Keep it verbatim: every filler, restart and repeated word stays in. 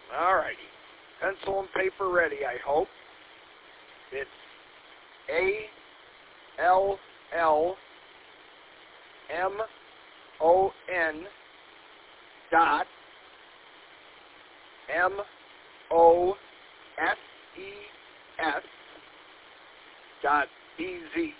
All righty. Pencil and paper ready, I hope. It's A L L M O N dot M O S E S dot B Z.